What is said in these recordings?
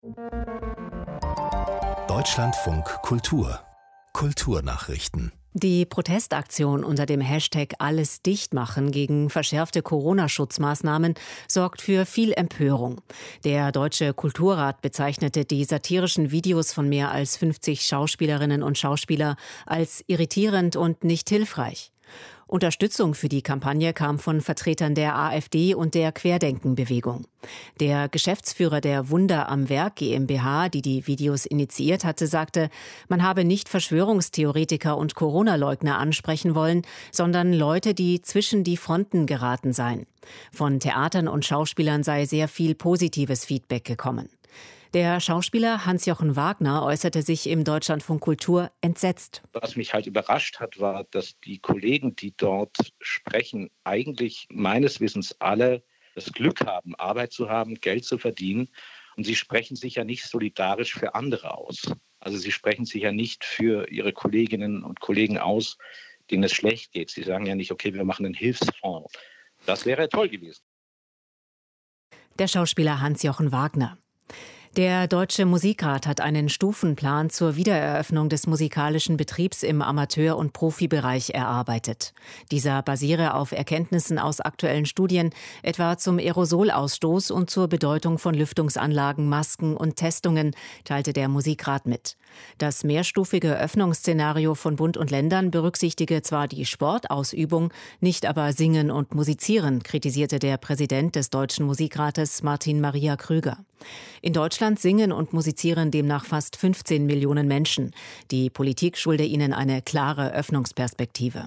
Deutschlandfunk Kultur. Kulturnachrichten. Die Protestaktion unter dem Hashtag Alles dicht machen gegen verschärfte Corona-Schutzmaßnahmen sorgt für viel Empörung. Der Deutsche Kulturrat bezeichnete die satirischen Videos von mehr als 50 Schauspielerinnen und Schauspieler als irritierend und nicht hilfreich. Unterstützung für die Kampagne kam von Vertretern der AfD und der Querdenken-Bewegung. Der Geschäftsführer der Wunder am Werk GmbH, die die Videos initiiert hatte, sagte, man habe nicht Verschwörungstheoretiker und Corona-Leugner ansprechen wollen, sondern Leute, die zwischen die Fronten geraten seien. Von Theatern und Schauspielern sei sehr viel positives Feedback gekommen. Der Schauspieler Hans-Jochen Wagner äußerte sich im Deutschlandfunk Kultur entsetzt. Was mich halt überrascht hat, war, dass die Kollegen, die dort sprechen, eigentlich meines Wissens alle das Glück haben, Arbeit zu haben, Geld zu verdienen. Und sie sprechen sich ja nicht solidarisch für andere aus. Also sie sprechen sich ja nicht für ihre Kolleginnen und Kollegen aus, denen es schlecht geht. Sie sagen ja nicht, okay, wir machen einen Hilfsfonds. Das wäre toll gewesen. Der Schauspieler Hans-Jochen Wagner. Der Deutsche Musikrat hat einen Stufenplan zur Wiedereröffnung des musikalischen Betriebs im Amateur- und Profibereich erarbeitet. Dieser basiere auf Erkenntnissen aus aktuellen Studien, etwa zum Aerosolausstoß und zur Bedeutung von Lüftungsanlagen, Masken und Testungen, teilte der Musikrat mit. Das mehrstufige Öffnungsszenario von Bund und Ländern berücksichtige zwar die Sportausübung, nicht aber Singen und Musizieren, kritisierte der Präsident des Deutschen Musikrates Martin Maria Krüger. In Deutschland singen und musizieren demnach fast 15 Millionen Menschen. Die Politik schulde ihnen eine klare Öffnungsperspektive.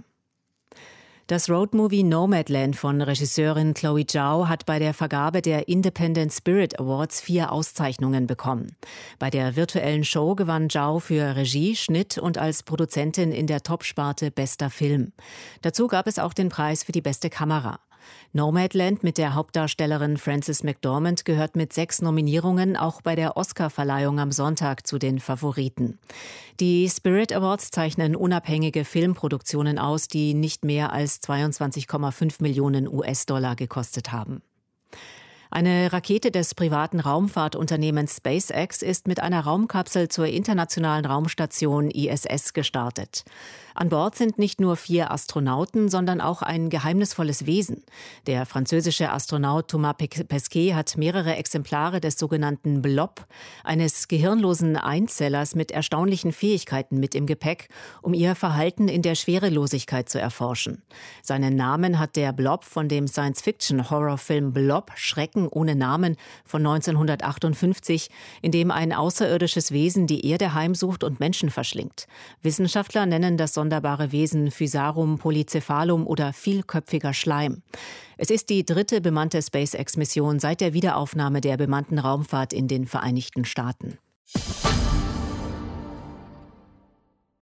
Das Roadmovie Nomadland von Regisseurin Chloe Zhao hat bei der Vergabe der Independent Spirit Awards 4 Auszeichnungen bekommen. Bei der virtuellen Show gewann Zhao für Regie, Schnitt und als Produzentin in der Top-Sparte Bester Film. Dazu gab es auch den Preis für die beste Kamera. Nomadland mit der Hauptdarstellerin Frances McDormand gehört mit 6 Nominierungen auch bei der Oscar-Verleihung am Sonntag zu den Favoriten. Die Spirit Awards zeichnen unabhängige Filmproduktionen aus, die nicht mehr als 22,5 Millionen US-Dollar gekostet haben. Eine Rakete des privaten Raumfahrtunternehmens SpaceX ist mit einer Raumkapsel zur internationalen Raumstation ISS gestartet. An Bord sind nicht nur 4 Astronauten, sondern auch ein geheimnisvolles Wesen. Der französische Astronaut Thomas Pesquet hat mehrere Exemplare des sogenannten Blob, eines gehirnlosen Einzellers mit erstaunlichen Fähigkeiten mit im Gepäck, um ihr Verhalten in der Schwerelosigkeit zu erforschen. Seinen Namen hat der Blob von dem Science-Fiction-Horrorfilm Blob, Schrecken ohne Namen von 1958, in dem ein außerirdisches Wesen die Erde heimsucht und Menschen verschlingt. Wissenschaftler nennen das sonderbare Wesen Physarum polycephalum oder vielköpfiger Schleim. Es ist die 3. bemannte SpaceX-Mission seit der Wiederaufnahme der bemannten Raumfahrt in den Vereinigten Staaten.